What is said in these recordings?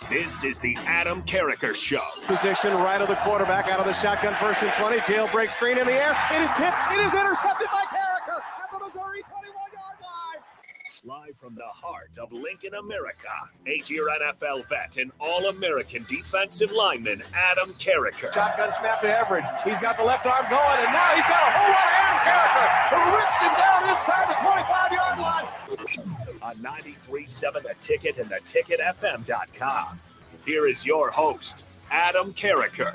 This is the Adam Carriker Show. Position right of the quarterback, out of the shotgun, 1st and 20. Jailbreak screen in the air. It is tipped. It is intercepted by Carriker at the Missouri 21-yard line. Live from the heart of Lincoln, America, 8-year NFL vet and All-American defensive lineman Adam Carriker. Shotgun snap to Everett. He's got the left arm going, and now he's got a whole lot of Adam Carriker who rips him down inside the 25-yard line. On 93.7 The Ticket and theticketfm.com. Here is your host, Adam Carriker.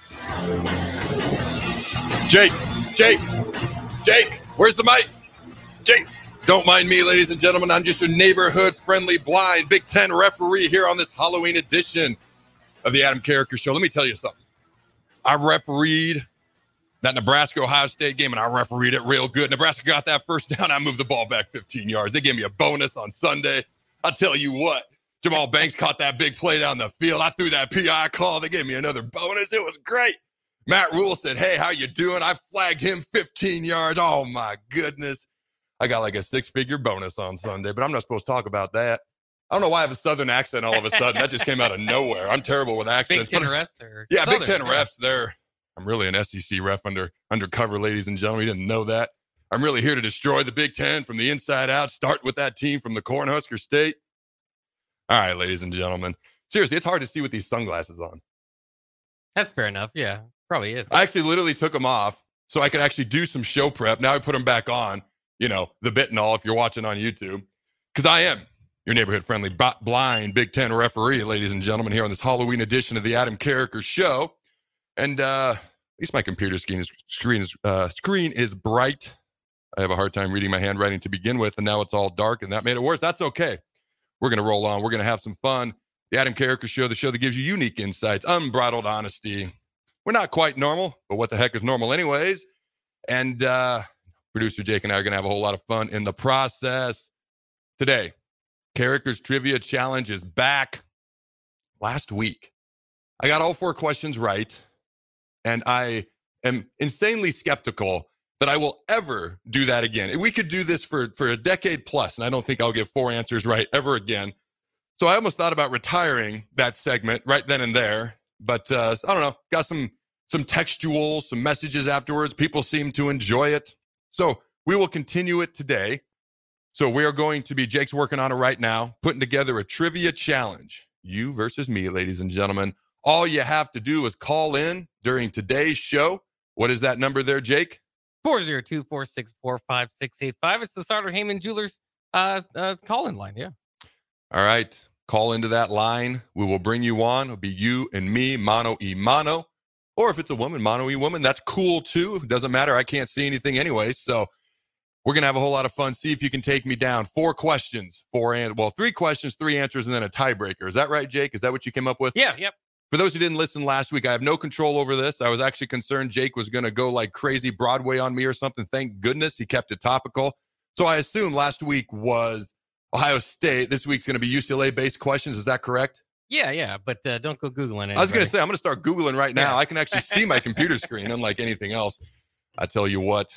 Jake, where's the mic? Jake, don't mind me, ladies and gentlemen. I'm just your neighborhood-friendly blind Big Ten referee here on this Halloween edition of the Adam Carriker Show. Let me tell you something. I refereed that Nebraska-Ohio State game, and I refereed it real good. Nebraska got that first down. I moved the ball back 15 yards. They gave me a bonus on Sunday. I'll tell you what, Jamal Banks caught that big play down the field. I threw that PI call. They gave me another bonus. It was great. Matt Rule said, hey, how you doing? I flagged him 15 yards. Oh, my goodness. I got like a 6-figure bonus on Sunday, but I'm not supposed to talk about that. I don't know why I have a Southern accent all of a sudden. That just came out of nowhere. I'm terrible with accents. Big Ten refs? Or yeah, Southern, Big Ten refs there. I'm really an SEC ref undercover, ladies and gentlemen. You didn't know that. I'm really here to destroy the Big Ten from the inside out. Start with that team from the Cornhusker State. All right, ladies and gentlemen. Seriously, it's hard to see with these sunglasses on. That's fair enough. Yeah, probably is. I actually literally took them off so I could actually do some show prep. Now I put them back on, the bit and all if you're watching on YouTube. Because I am your neighborhood-friendly blind Big Ten referee, ladies and gentlemen, here on this Halloween edition of the Adam Carriker Show. And at least my computer screen is bright. I have a hard time reading my handwriting to begin with, and now it's all dark, and that made it worse. That's okay. We're going to roll on. We're going to have some fun. The Adam Carriker Show, the show that gives you unique insights, unbridled honesty. We're not quite normal, but what the heck is normal anyways? And producer Jake and I are going to have a whole lot of fun in the process. Today, Carriker's Trivia Challenge is back. Last week, I got all 4 questions right. And I am insanely skeptical that I will ever do that again. We could do this for a decade plus, and I don't think I'll get 4 answers right ever again. So I almost thought about retiring that segment right then and there. But I don't know, got some textual, some messages afterwards. People seem to enjoy it. So we will continue it today. So we are going to be, Jake's working on it right now, putting together a trivia challenge. You versus me, ladies and gentlemen. All you have to do is call in during today's show. What is that number there, Jake? 402-464-5685. It's the Sartor Heyman Jewelers call-in line, yeah. All right. Call into that line. We will bring you on. It'll be you and me, mano y mano. Or if it's a woman, mano y woman. That's cool, too. It doesn't matter. I can't see anything anyway. So we're going to have a whole lot of fun. See if you can take me down. 4 questions, 3 questions, 3 answers, and then a tiebreaker. Is that right, Jake? Is that what you came up with? Yeah, yep. For those who didn't listen last week, I have no control over this. I was actually concerned Jake was going to go like crazy Broadway on me or something. Thank goodness he kept it topical. So I assume last week was Ohio State. This week's going to be UCLA-based questions. Is that correct? Yeah, but don't go Googling it. I was going to say, I'm going to start Googling right now. Yeah. I can actually see my computer screen, unlike anything else. I tell you what.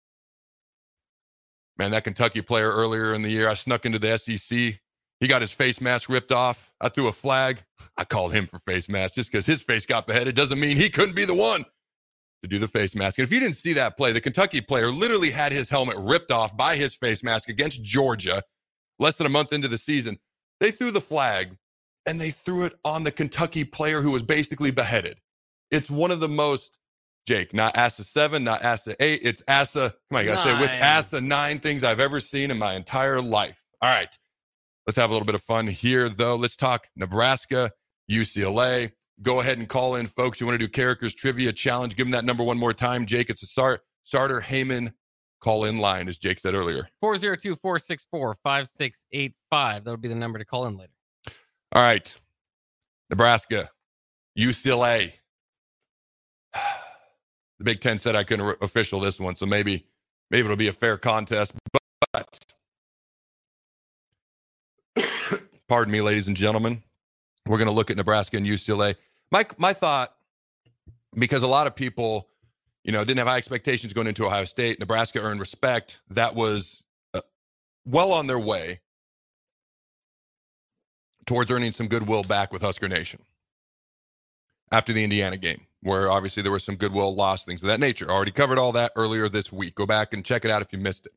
Man, that Kentucky player earlier in the year, I snuck into the SEC. He got his face mask ripped off. I threw a flag. I called him for face mask just because his face got beheaded. Doesn't mean he couldn't be the one to do the face mask. And if you didn't see that play, the Kentucky player literally had his helmet ripped off by his face mask against Georgia less than a month into the season. They threw the flag, and they threw it on the Kentucky player who was basically beheaded. It's one of the most, Jake, not ASA 7, not ASA 8. It's ASA, come on, you got to say it with ASA 9 things I've ever seen in my entire life. All right. Let's have a little bit of fun here, though. Let's talk Nebraska, UCLA. Go ahead and call in, folks. You want to do Carriker's Trivia Challenge? Give them that number one more time, Jake. It's a Sartor Heyman call-in line, as Jake said earlier. 402-464-5685. That'll be the number to call in later. All right. Nebraska, UCLA. The Big Ten said I couldn't official this one, so maybe it'll be a fair contest. But pardon me, ladies and gentlemen. We're going to look at Nebraska and UCLA. My thought, because a lot of people, didn't have high expectations going into Ohio State. Nebraska earned respect. That was well on their way towards earning some goodwill back with Husker Nation after the Indiana game, where obviously there was some goodwill lost, things of that nature. Already covered all that earlier this week. Go back and check it out if you missed it.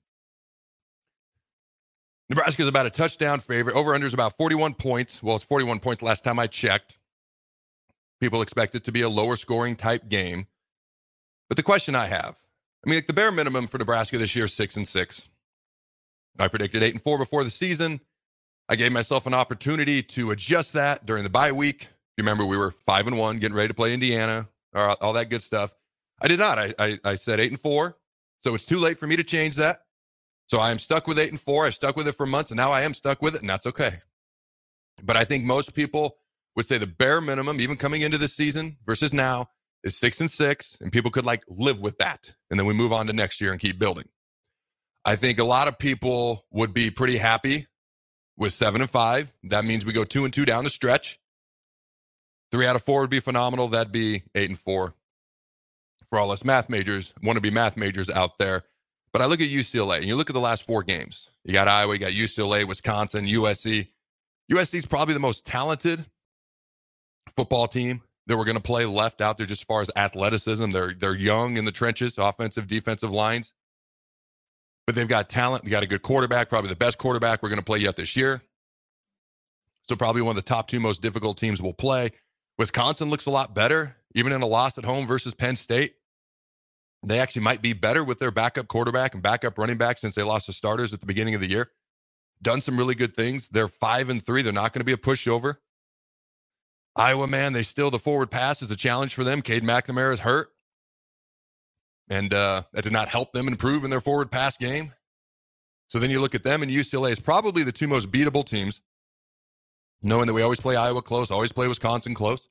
Nebraska's about a touchdown favorite. Over-under is about 41 points. Well, it's 41 points last time I checked. People expect it to be a lower scoring type game. But the question I have, like the bare minimum for Nebraska this year is 6-6. I predicted 8-4 before the season. I gave myself an opportunity to adjust that during the bye week. You remember we were 5-1, getting ready to play Indiana, all that good stuff. I did not. I said 8-4, so it's too late for me to change that. So I am stuck with 8-4. I've stuck with it for months, and now I am stuck with it, and that's okay. But I think most people would say the bare minimum, even coming into this season versus now, is 6-6, and people could live with that, and then we move on to next year and keep building. I think a lot of people would be pretty happy with 7-5. That means we go 2-2 down the stretch. 3 out of 4 would be phenomenal. That'd be 8-4 for all us math majors, wannabe math majors out there. But I look at UCLA, and you look at the last 4 games. You got Iowa, you got UCLA, Wisconsin, USC. USC is probably the most talented football team that we're going to play left out there just as far as athleticism. They're young in the trenches, offensive, defensive lines. But they've got talent. They got a good quarterback, probably the best quarterback we're going to play yet this year. So probably one of the top 2 most difficult teams we'll play. Wisconsin looks a lot better, even in a loss at home versus Penn State. They actually might be better with their backup quarterback and backup running back since they lost the starters at the beginning of the year. Done some really good things. They're 5-3. They're not going to be a pushover. Iowa, man, the forward pass is a challenge for them. Cade McNamara is hurt. And that did not help them improve in their forward pass game. So then you look at them, and UCLA is probably the 2 most beatable teams, knowing that we always play Iowa close, always play Wisconsin close.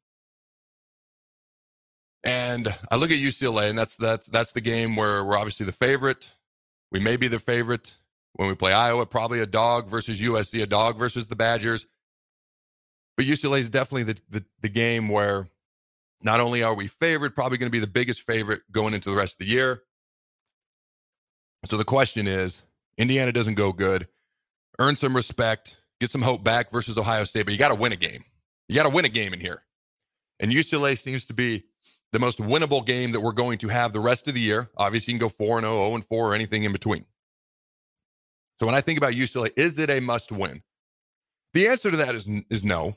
And I look at UCLA, and that's the game where we're obviously the favorite. We may be the favorite. When we play Iowa, probably a dog versus USC, a dog versus the Badgers. But UCLA is definitely the game where not only are we favored, probably going to be the biggest favorite going into the rest of the year. So the question is, Indiana doesn't go good. Earn some respect. Get some hope back versus Ohio State. But you got to win a game. You got to win a game in here. And UCLA seems to be the most winnable game that we're going to have the rest of the year. Obviously, you can go 4-0, 0-4, or anything in between. So when I think about UCLA, is it a must-win? The answer to that is no,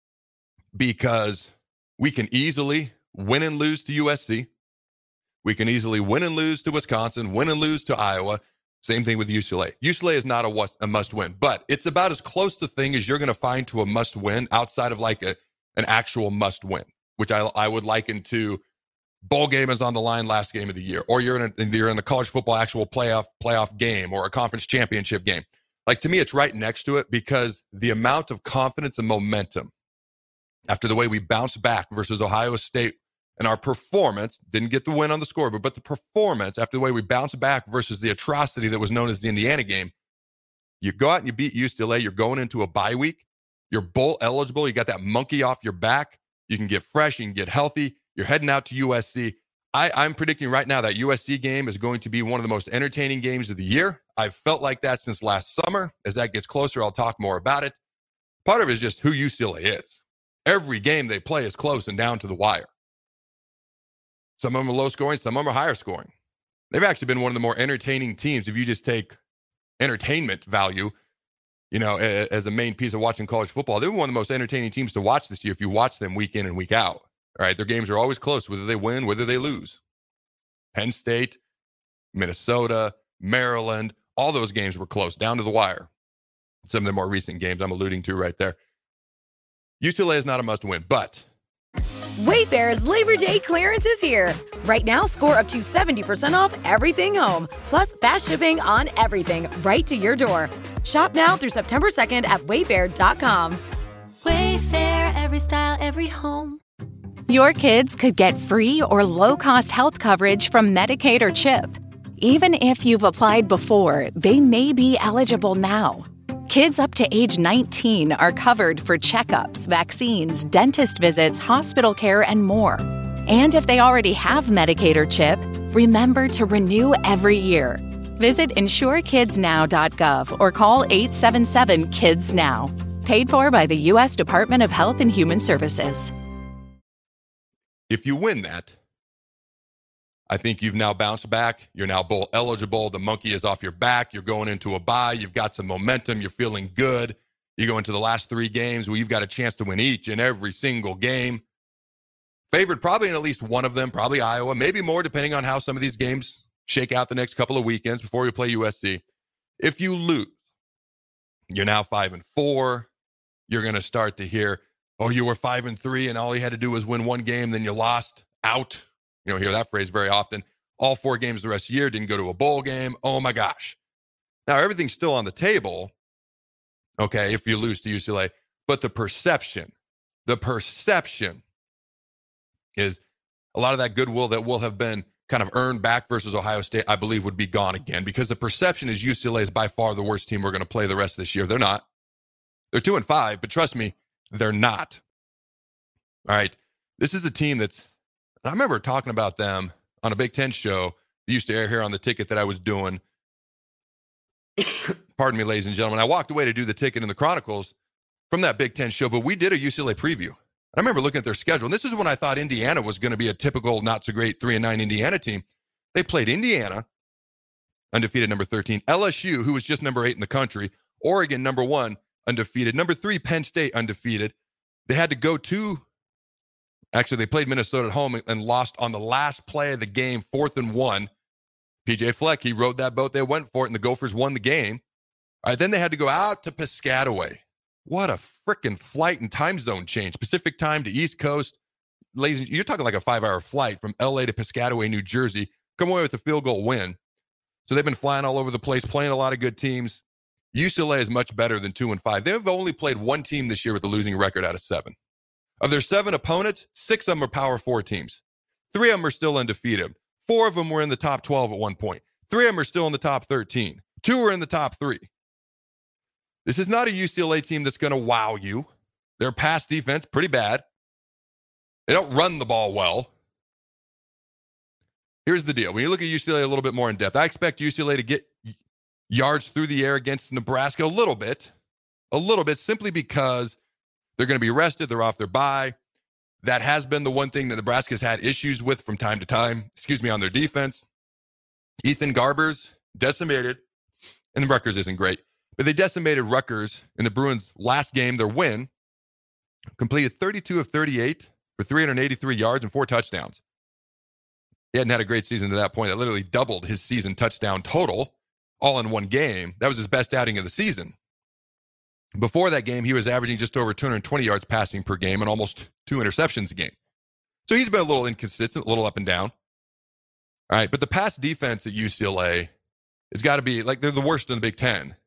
because we can easily win and lose to USC. We can easily win and lose to Wisconsin, win and lose to Iowa. Same thing with UCLA. UCLA is not a must-win, but it's about as close to thing as you're going to find to a must-win outside of an actual must-win, which I would liken to bowl game is on the line last game of the year, or you're in the college football actual playoff game or a conference championship game. To me, it's right next to it because the amount of confidence and momentum after the way we bounced back versus Ohio State and our performance, didn't get the win on the scoreboard, but the performance after the way we bounced back versus the atrocity that was known as the Indiana game. You go out and you beat UCLA, you're going into a bye week, you're bowl eligible, you got that monkey off your back, you can get fresh, you can get healthy. You're heading out to USC. I'm predicting right now that USC game is going to be one of the most entertaining games of the year. I've felt like that since last summer. As that gets closer, I'll talk more about it. Part of it is just who UCLA is. Every game they play is close and down to the wire. Some of them are low scoring, some of them are higher scoring. They've actually been one of the more entertaining teams if you just take entertainment value, as a main piece of watching college football. They're one of the most entertaining teams to watch this year if you watch them week in and week out. All right, their games are always close, whether they win, whether they lose. Penn State, Minnesota, Maryland, all those games were close, down to the wire. Some of the more recent games I'm alluding to right there. UCLA is not a must-win, but Wayfair's Labor Day clearance is here. Right now, score up to 70% off everything home, plus fast shipping on everything right to your door. Shop now through September 2nd at wayfair.com. Wayfair, every style, every home. Your kids could get free or low-cost health coverage from Medicaid or CHIP. Even if you've applied before, they may be eligible now. Kids up to age 19 are covered for checkups, vaccines, dentist visits, hospital care, and more. And if they already have Medicaid or CHIP, remember to renew every year. Visit insurekidsnow.gov or call 877-KIDS-NOW. Paid for by the U.S. Department of Health and Human Services. If you win that, I think you've now bounced back. You're now bowl eligible. The monkey is off your back. You're going into a bye. You've got some momentum. You're feeling good. You go into the last 3 games where you've got a chance to win each and every single game. Favored probably in at least one of them, probably Iowa, maybe more depending on how some of these games shake out the next couple of weekends before we play USC. If you lose, you're now 5-4. You're going to start to hear, oh, you were 5-3 and all you had to do was win one game, then you lost out. You don't hear that phrase very often. All 4 games the rest of the year, didn't go to a bowl game. Oh, my gosh. Now, everything's still on the table, okay, if you lose to UCLA. But the perception is a lot of that goodwill that will have been kind of earned back versus Ohio State, I believe, would be gone again, because the perception is UCLA is by far the worst team we're going to play the rest of this year. They're not. They're 2-5, but trust me, they're not. All right. This is a team that's, I remember talking about them on a Big Ten show that used to air here on the ticket that I was doing. Pardon me, ladies and gentlemen. I walked away to do the ticket in the Chronicles from that Big Ten show, but we did a UCLA preview. I remember looking at their schedule, and this is when I thought Indiana was going to be a typical not-so-great 3-9 Indiana team. They played Indiana, undefeated number 13, LSU, who was just number 8 in the country, Oregon, number 1, undefeated, number 3, Penn State, undefeated. They had to go to, actually, they played Minnesota at home and lost on the last play of the game, 4th and 1. PJ Fleck, he rode that boat. They went for it, and the Gophers won the game. All right, then they had to go out to Piscataway. What a freaking flight and time zone change. Pacific time to East Coast. Ladies, you're talking like a 5-hour flight from LA to Piscataway, New Jersey. Come away with a field goal win. So they've been flying all over the place, playing a lot of good teams. UCLA is much better than 2-5. They've only played one team this year with a losing record out of 7. Of their 7 opponents, 6 of them are Power 4 teams. 3 of them are still undefeated. 4 of them were in the top 12 at one point. 3 of them are still in the top 13. 2 are in the top 3. This is not a UCLA team that's going to wow you. Their pass defense, pretty bad. They don't run the ball well. Here's the deal. When you look at UCLA a little bit more in depth, I expect UCLA to get yards through the air against Nebraska a little bit, simply because they're going to be rested. They're off their bye. That has been the one thing that Nebraska's had issues with from time to time, on their defense. Ethan Garbers decimated, and Rutgers isn't great, but they decimated Rutgers in the Bruins' last game, their win, completed 32 of 38 for 383 yards and 4 touchdowns. He hadn't had a great season to that point. That literally doubled his season touchdown total all in one game. That was his best outing of the season. Before that game, he was averaging just over 220 yards passing per game and almost 2 interceptions a game. So he's been a little inconsistent, a little up and down. All right, but the pass defense at UCLA has got to be, like, they're the worst in the Big Ten.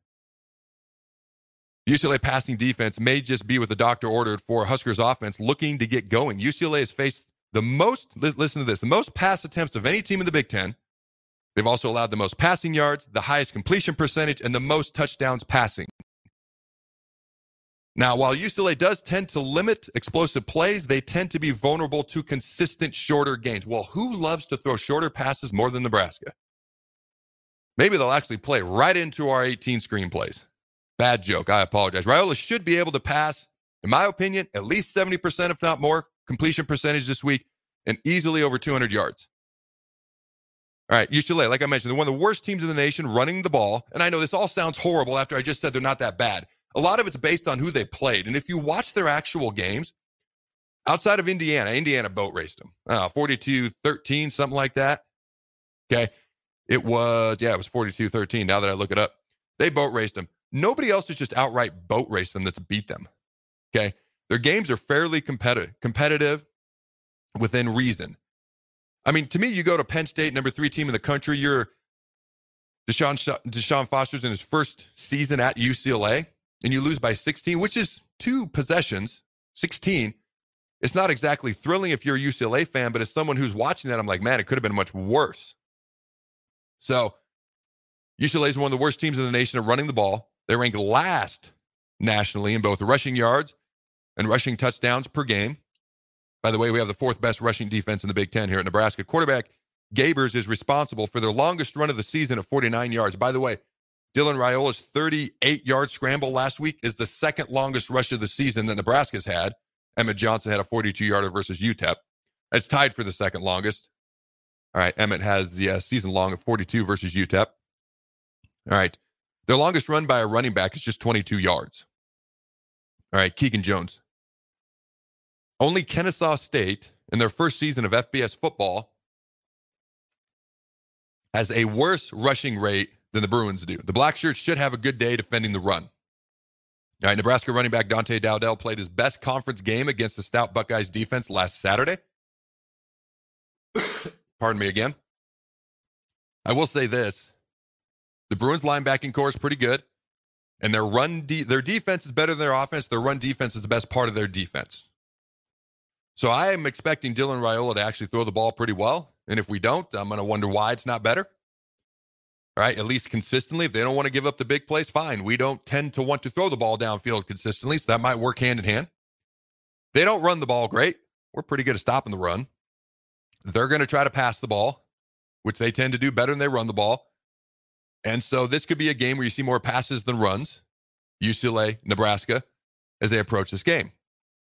UCLA passing defense may just be what the doctor ordered for Huskers offense looking to get going. UCLA has faced the most, listen to this, the most pass attempts of any team in the Big Ten. They've also allowed the most passing yards, the highest completion percentage, and the most touchdowns passing. Now, while UCLA does tend to limit explosive plays, they tend to be vulnerable to consistent shorter gains. Well, who loves to throw shorter passes more than Nebraska? Maybe they'll actually play right into our 18 screenplays. Bad joke. I apologize. Raiola should be able to pass, in my opinion, at least 70%, if not more, completion percentage this week, and easily over 200 yards. All right, UCLA, like I mentioned, they're one of the worst teams in the nation running the ball. And I know this all sounds horrible after I just said they're not that bad. A lot of it's based on who they played. And if you watch their actual games, outside of Indiana boat raced them. 42-13, something like that. Okay. It was 42-13 now that I look it up. They boat raced them. Nobody else has just outright boat raced them that's beat them. Okay. Their games are fairly competitive within reason. I mean, to me, you go to Penn State, number 3 team in the country. You're Deshaun Foster's in his first season at UCLA, and you lose by 16, which is 2 possessions, 16. It's not exactly thrilling if you're a UCLA fan, but as someone who's watching that, I'm like, man, it could have been much worse. So UCLA is one of the worst teams in the nation at running the ball. They rank last nationally in both rushing yards and rushing touchdowns per game. By the way, we have the 4th best rushing defense in the Big Ten here at Nebraska. Quarterback Gabers is responsible for their longest run of the season of 49 yards. By the way, Dylan Raiola's 38-yard scramble last week is the second longest rush of the season that Nebraska's had. Emmett Johnson had a 42-yarder versus UTEP. It's tied for the second longest. All right, Emmett has the season long of 42 versus UTEP. All right, their longest run by a running back is just 22 yards. All right, Keegan Jones. Only Kennesaw State, in their first season of FBS football, has a worse rushing rate than the Bruins do. The Black Shirts should have a good day defending the run. All right, Nebraska running back Dante Dowdell played his best conference game against the stout Buckeyes defense last Saturday. Pardon me again. I will say this. The Bruins linebacking core is pretty good, and their defense is better than their offense. Their run defense is the best part of their defense. So I am expecting Dylan Raiola to actually throw the ball pretty well, and if we don't, I'm going to wonder why it's not better. All right, at least consistently. If they don't want to give up the big plays, fine. We don't tend to want to throw the ball downfield consistently, so that might work hand in hand. They don't run the ball great. We're pretty good at stopping the run. They're going to try to pass the ball, which they tend to do better than they run the ball. And so this could be a game where you see more passes than runs, UCLA, Nebraska, as they approach this game.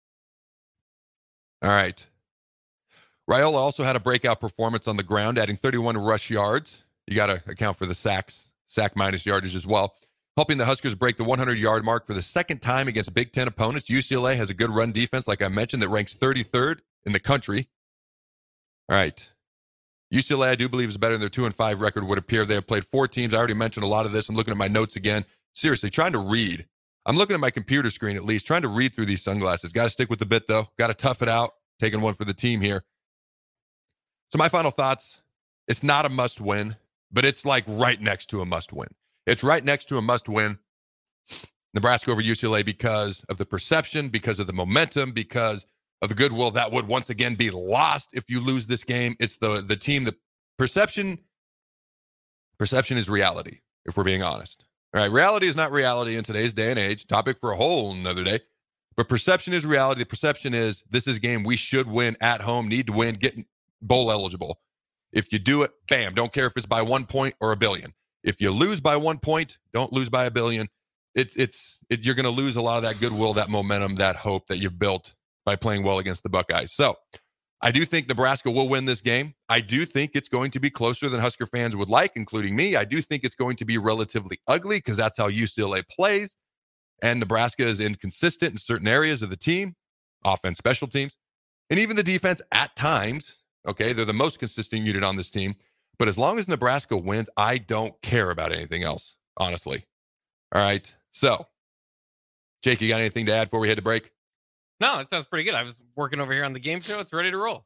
All right. Raiola also had a breakout performance on the ground, adding 31 rush yards. You got to account for the sack minus yardage as well, helping the Huskers break the 100-yard mark for the second time against Big Ten opponents. UCLA has a good run defense, like I mentioned, that ranks 33rd in the country. All right. UCLA, I do believe, is better than their 2-5 record would appear. They have played 4 teams. I already mentioned a lot of this. I'm looking at my notes again. Seriously, trying to read. I'm looking at my computer screen at least, trying to read through these sunglasses. Got to stick with the bit, though. Got to tough it out. Taking one for the team here. So my final thoughts, it's not a must-win, but it's like right next to a must-win. It's right next to a must-win, Nebraska over UCLA, because of the perception, because of the momentum, because of the goodwill that would once again be lost if you lose this game. It's the team that perception is reality, if we're being honest. All right, reality is not reality in today's day and age. Topic for a whole another day. But perception is reality. The perception is this is a game we should win at home, need to win, get bowl eligible. If you do it, bam, don't care if it's by 1 point or $1 billion. If you lose by 1 point, don't lose by $1 billion. You're going to lose a lot of that goodwill, that momentum, that hope that you've built by playing well against the Buckeyes. So I do think Nebraska will win this game. I do think it's going to be closer than Husker fans would like, including me. I do think it's going to be relatively ugly because that's how UCLA plays. And Nebraska is inconsistent in certain areas of the team, offense, special teams, and even the defense at times. Okay, they're the most consistent unit on this team. But as long as Nebraska wins, I don't care about anything else, honestly. All right, so Jake, you got anything to add before we head to break? No, it sounds pretty good. I was working over here on the game show. It's ready to roll.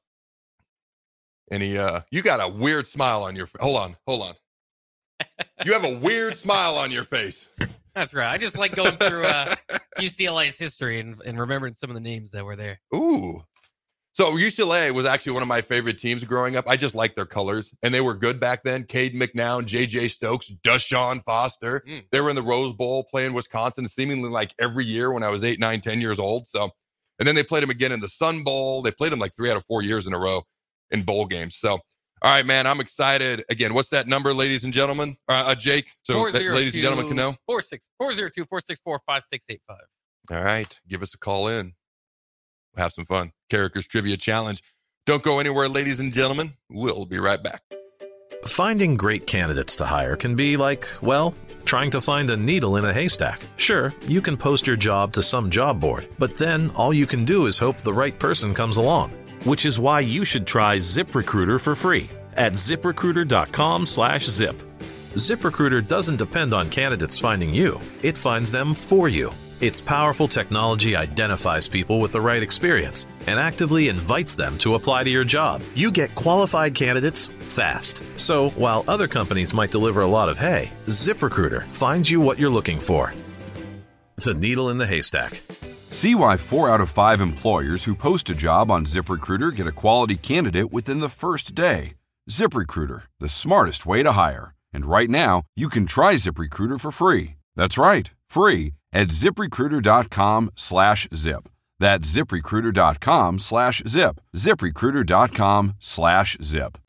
You got a weird smile on your face. Hold on. You have a weird smile on your face. That's right. I just like going through UCLA's history and remembering some of the names that were there. Ooh. So UCLA was actually one of my favorite teams growing up. I just liked their colors, and they were good back then. Cade McNown, J.J. Stokes, Deshaun Foster. They were in the Rose Bowl playing Wisconsin seemingly like every year when I was 8, 9, 10 years old. So, and then they played them again in the Sun Bowl. They played them like 3 out of 4 years in a row in bowl games. So, all right, man, I'm excited. Again, what's that number, ladies and gentlemen? Jake, so that ladies and gentlemen can know. 402-464-5685. All right, give us a call in. We'll have some fun. Characters Trivia Challenge. Don't go anywhere, ladies and gentlemen. We'll be right back. Finding great candidates to hire can be like, well, trying to find a needle in a haystack. Sure, you can post your job to some job board, but then all you can do is hope the right person comes along. Which is why you should try ZipRecruiter for free at ZipRecruiter.com/zip. ZipRecruiter doesn't depend on candidates finding you. It finds them for you. Its powerful technology identifies people with the right experience and actively invites them to apply to your job. You get qualified candidates fast. So while other companies might deliver a lot of hay, ZipRecruiter finds you what you're looking for. The needle in the haystack. See why 4 out of 5 employers who post a job on ZipRecruiter get a quality candidate within the first day. ZipRecruiter, the smartest way to hire. And right now, you can try ZipRecruiter for free. That's right, free at ZipRecruiter.com/zip. That's ZipRecruiter.com/zip. ZipRecruiter.com/zip.